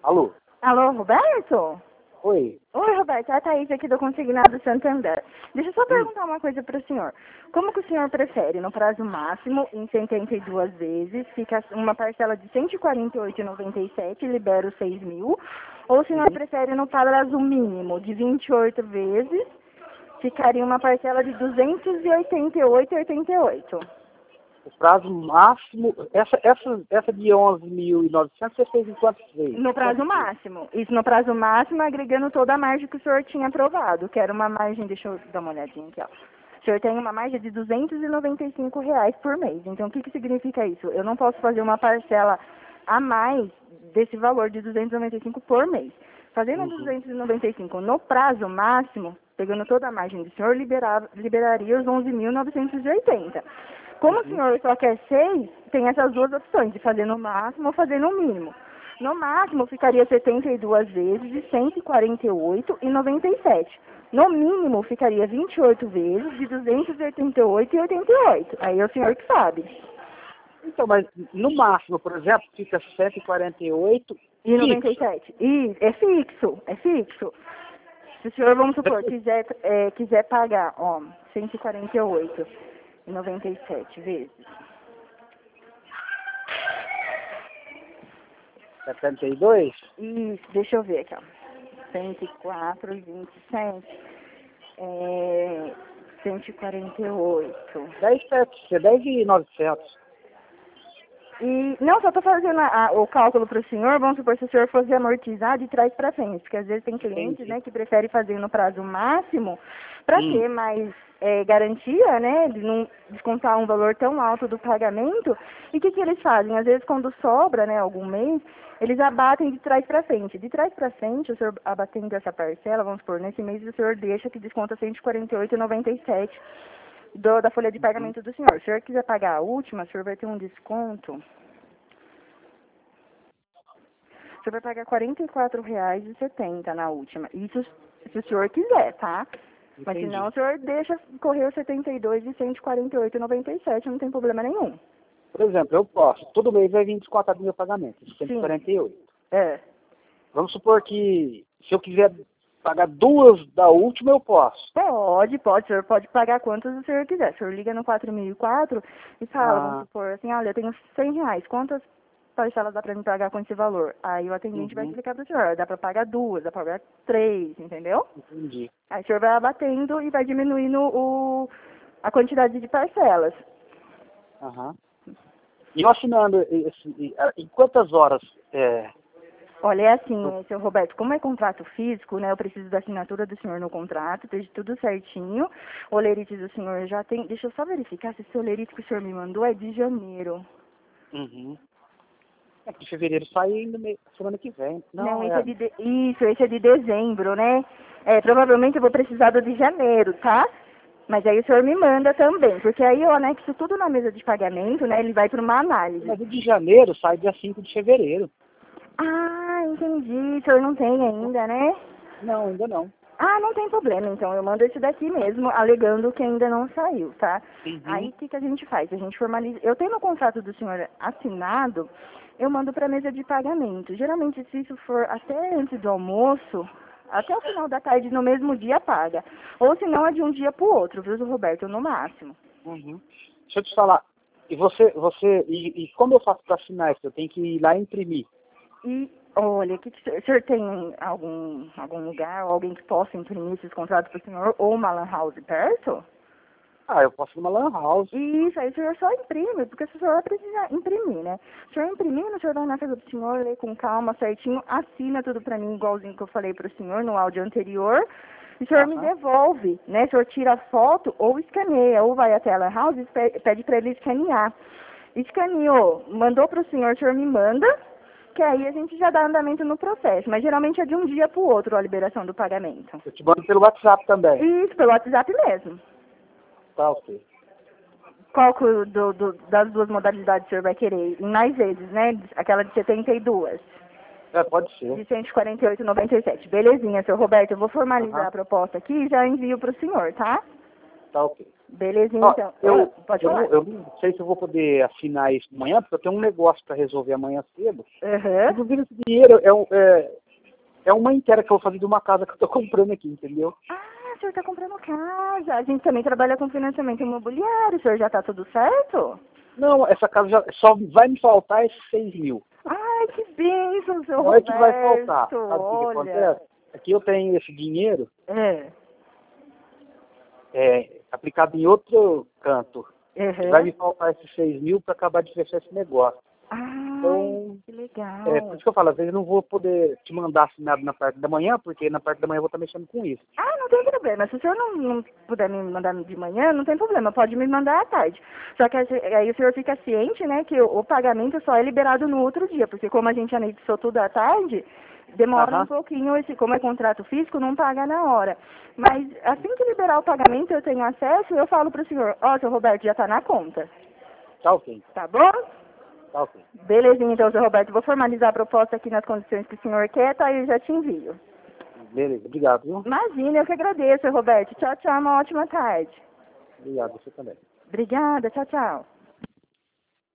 Alô? Alô, Roberto? Oi? Oi, Roberto. É a Thaís aqui do Consignado Santander. Deixa eu só perguntar uma coisa para o senhor. Como que o senhor prefere? No prazo máximo, em 72 vezes, fica uma parcela de R$ 148,97, libera os 6 mil. Ou o senhor prefere no prazo mínimo, de 28 vezes, ficaria uma parcela de R$ 288,88. O prazo máximo, essa de 11.900 você fez em quantas vezes? No prazo máximo. Isso no prazo máximo, agregando toda a margem que o senhor tinha aprovado, que era uma margem, deixa eu dar uma olhadinha aqui, ó. O senhor tem uma margem de R$ 295 por mês. Então, o que significa isso? Eu não posso fazer uma parcela a mais desse valor de 295 por mês. Fazendo 295 no prazo máximo, pegando toda a margem do senhor, liberaria os 11.980. Como o senhor só quer 6, tem essas duas opções, de fazer no máximo ou fazer no mínimo. No máximo ficaria 72 vezes de 148,97. No mínimo ficaria 28 vezes de 288,88. Aí é o senhor que sabe. Então, mas no máximo, por exemplo, fica 148 E 97. E é fixo, é fixo. Se o senhor, vamos supor, quiser pagar, ó, 148,97 vezes. 72? Isso, deixa eu ver aqui, ó. 104,27. 148. 10.900. E, não, só estou fazendo o cálculo para o senhor, vamos supor, se o senhor fosse amortizar de trás para frente, porque às vezes tem clientes, né, que preferem fazer no prazo máximo para ter mais garantia, né, de não descontar um valor tão alto do pagamento. E o que eles fazem? Às vezes, quando sobra, né, algum mês, eles abatem de trás para frente. De trás para frente, o senhor abatendo essa parcela, vamos supor, nesse mês o senhor deixa que desconta R$ 148,97 da folha de pagamento do senhor. Se o senhor quiser pagar a última, o senhor vai ter um desconto. O senhor vai pagar R$ 44,70 na última. Isso se o senhor quiser, tá? Mas se não, o senhor deixa correr os 72 de R$ 148,97, não tem problema nenhum. Por exemplo, eu posso, todo mês vai vir descontado do meu pagamento, 148. É. Vamos supor que se eu quiser pagar duas da última, eu posso. Pode, o senhor pode pagar quantas o senhor quiser. O senhor liga no 4004 e fala, vamos supor assim, olha, eu tenho R$ 100, quantas parcelas dá para me pagar com esse valor? Aí o atendente vai explicar para o senhor, dá para pagar 2, dá para pagar 3, entendeu? Entendi. Aí o senhor vai abatendo e vai diminuindo a quantidade de parcelas. E eu assinando, em quantas horas? Olha, é assim, seu Roberto, como é contrato físico, né, eu preciso da assinatura do senhor no contrato, esteja tudo certinho. O olerite do senhor já tem, deixa eu só verificar se esse olerite que o senhor me mandou é de janeiro. É que fevereiro sai semana que vem. Não, esse é de dezembro, né? Provavelmente eu vou precisar do de janeiro, tá? Mas aí o senhor me manda também, porque aí eu anexo tudo na mesa de pagamento, né? Ele vai para uma análise. Mas o de janeiro sai dia 5 de fevereiro. Ah, entendi. O senhor não tem ainda, né? Não, ainda não. Ah, não tem problema, então eu mando esse daqui mesmo, alegando que ainda não saiu, tá? Aí o que a gente faz? A gente formaliza. Eu tenho o contrato do senhor assinado, eu mando para a mesa de pagamento. Geralmente, se isso for até antes do almoço, até o final da tarde, no mesmo dia, paga. Ou se não, é de um dia para o outro, viu, Roberto? No máximo. Deixa eu te falar. E como eu faço para assinar isso? Eu tenho que ir lá e imprimir. E, olha, o senhor tem algum lugar, ou alguém que possa imprimir esses contratos para o senhor, ou uma lan house perto? Eu posso ir numa lan house. Isso, aí o senhor só imprime, porque o senhor precisa imprimir, né? O senhor imprimindo, o senhor vai na casa do senhor, lê com calma, certinho, assina tudo pra mim, igualzinho que eu falei pro senhor no áudio anterior, e o senhor me devolve, né? O senhor tira a foto ou escaneia, ou vai até a lan house e pede pra ele escanear. Escaneou, mandou pro senhor, o senhor me manda, que aí a gente já dá andamento no processo, mas geralmente é de um dia pro outro a liberação do pagamento. Eu te mando pelo WhatsApp também. Isso, pelo WhatsApp mesmo. Tá, ok. Qual das duas modalidades o senhor vai querer? Em mais vezes, né? Aquela de 72. Pode ser. De 148,97. Belezinha, seu Roberto. Eu vou formalizar a proposta aqui e já envio para o senhor, tá? Tá ok. Belezinha, Ó, então. Pode eu, falar. eu não sei se eu vou poder assinar isso amanhã, porque eu tenho um negócio para resolver amanhã cedo. Aham. Inclusive, esse dinheiro é uma inteira que eu vou fazer de uma casa que eu tô comprando aqui, entendeu? Ah, o senhor está comprando casa. A gente também trabalha com financiamento imobiliário. O senhor já está tudo certo? Não, essa casa só vai me faltar esses 6 mil. Ai, que bênção, seu Não é Roberto. que vai faltar. Sabe o que Olha. acontece? Aqui eu tenho esse dinheiro É. aplicado em outro canto. Uhum. Vai me faltar esses 6 mil para acabar de fechar esse negócio. Ai, Então, que legal. por isso que eu falo, às vezes eu não vou poder te mandar assinado na parte da manhã, porque na parte da manhã eu vou estar mexendo com isso. Ah, não tem problema. Se o senhor não puder me mandar de manhã, não tem problema. Pode me mandar à tarde. Só que aí o senhor fica ciente, né, que o pagamento só é liberado no outro dia, porque como a gente anexou tudo à tarde, demora um pouquinho, como é contrato físico, não paga na hora. Mas assim que liberar o pagamento, eu tenho acesso, eu falo pro senhor, ó, seu Roberto, já tá na conta. Tá ok, Tá bom? tá ok. Belezinha, então, seu Roberto. Vou formalizar a proposta aqui nas condições que o senhor quer, tá? E eu já te envio. Beleza, obrigado, viu? Imagina, eu que agradeço, seu Roberto. Tchau, tchau, uma ótima tarde. Obrigado, você também. Obrigada, tchau, tchau.